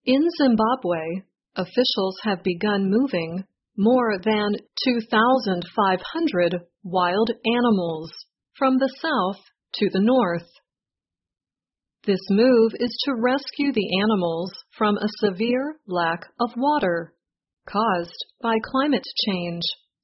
In Zimbabwe, officials have begun moving more than 2,500 wild animals from the south to the north. This move is to rescue the animals from a severe lack of water caused by climate change.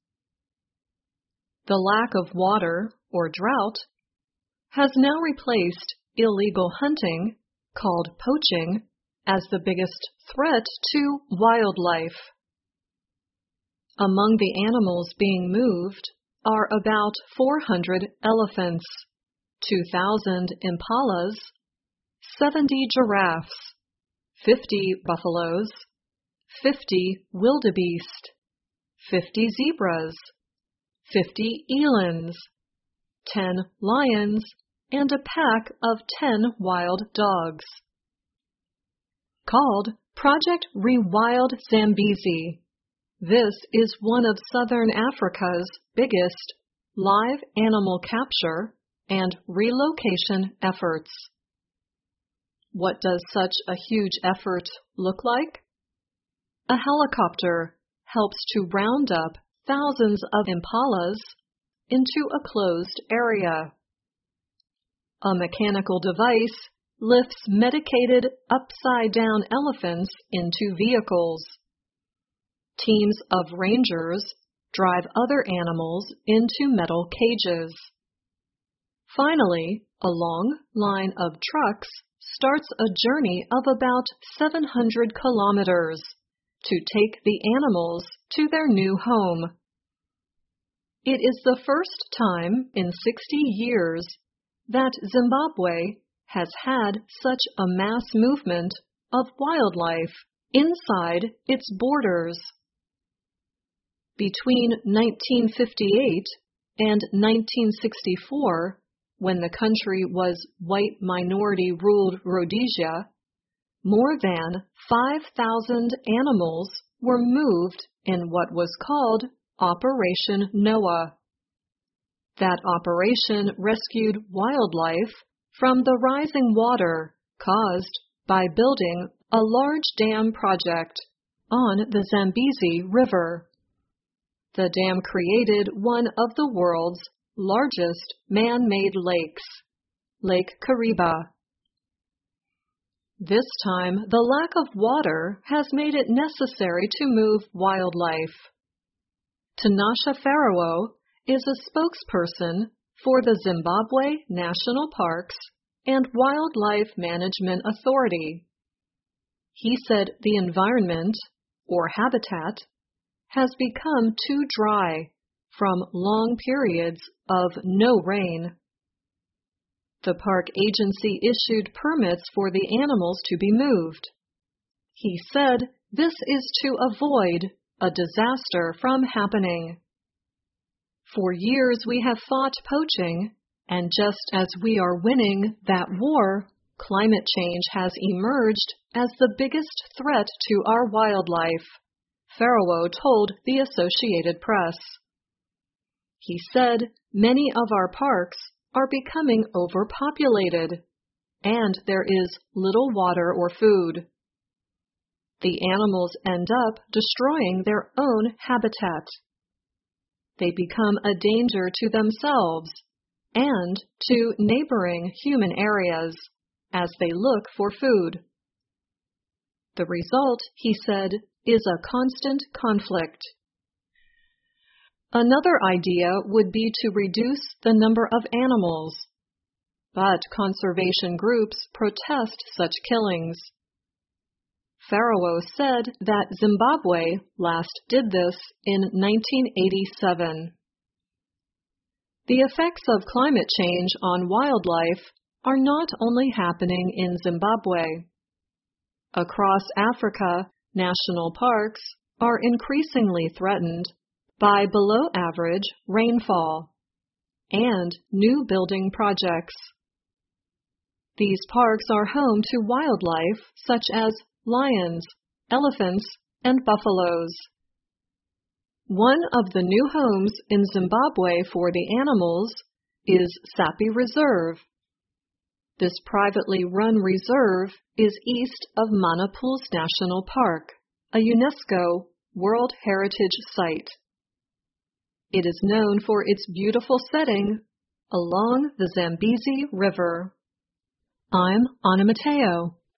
The lack of water, or drought, has now replaced illegal hunting, called poaching, as the biggest threat to wildlife. Among the animals being moved are about 400 elephants, 2,000 impalas, 70 giraffes, 50 buffaloes, 50 wildebeest, 50 zebras, 50 elands, 10 lions, and a pack of 10 wild dogs. Called Project Rewild Zambezi, this is one of Southern Africa's biggest live animal capture and relocation efforts. What does such a huge effort look like? A helicopter helps to round up thousands of impalas into a closed area. A mechanical device lifts medicated upside-down elephants into vehicles. Teams of rangers drive other animals into metal cages. Finally, a long line of trucks starts a journey of about 700 kilometers to take the animals to their new home. It is the first time in 60 years that Zimbabwe has had such a mass movement of wildlife inside its borders. Between 1958 and 1964, when the country was white minority-ruled Rhodesia, more than 5,000 animals were moved in what was called Operation Noah. That operation rescued wildlife from the rising water caused by building a large dam project on the Zambezi River. The dam created one of the world's largest man-made lakes, Lake Kariba. This time, the lack of water has made it necessary to move wildlife. Tanasha Pharaoh is a spokesperson for the Zimbabwe National Parks and Wildlife Management Authority. He said the environment, or habitat, has become too dry from long periods of no rain. The park agency issued permits for the animals to be moved. He said this is to avoid a disaster from happening. For years we have fought poaching, and just as we are winning that war, climate change has emerged as the biggest threat to our wildlife, Pharaoh told the Associated Press. He said many of our parks are becoming overpopulated, and there is little water or food. The animals end up destroying their own habitat. They become a danger to themselves and to neighboring human areas as they look for food. The result, he said, is a constant conflict. Another idea would be to reduce the number of animals, but conservation groups protest such killings. Pharaoh said that Zimbabwe last did this in 1987. The effects of climate change on wildlife are not only happening in Zimbabwe. Across Africa, national parks are increasingly threatened by below-average rainfall and new building projects. These parks are home to wildlife such as lions, elephants, and buffaloes. One of the new homes in Zimbabwe for the animals is Sapi Reserve. This privately run reserve is east of Manapul's National Park, a UNESCO World Heritage Site. It is known for its beautiful setting along the Zambezi River. I'm Anna Mateo.